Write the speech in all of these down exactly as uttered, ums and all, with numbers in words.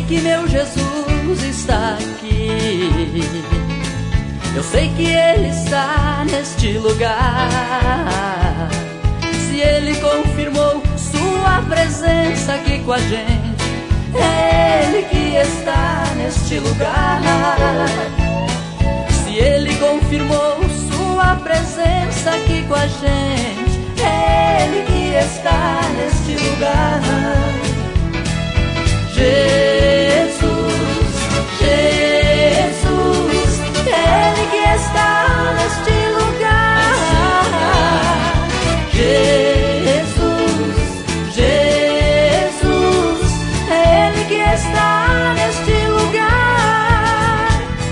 que meu Jesus está aqui. Eu sei que Ele está neste lugar. Se Ele confirmou Sua presença aqui com a gente, é Ele que está neste lugar. Se Ele confirmou Sua presença aqui com a gente, é Ele que está neste lugar. Jesus, Jesus, é Ele que está neste lugar. Jesus, Jesus, é Ele que está neste lugar.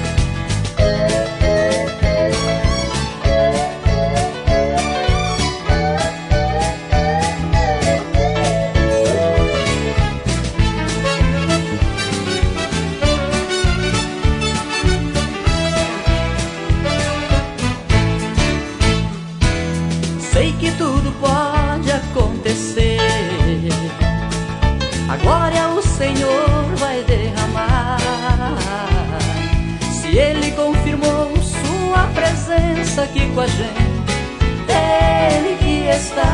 Sei que tudo pode acontecer. A glória o Senhor vai derramar. Se Ele confirmou Sua presença aqui com a gente, é Ele que está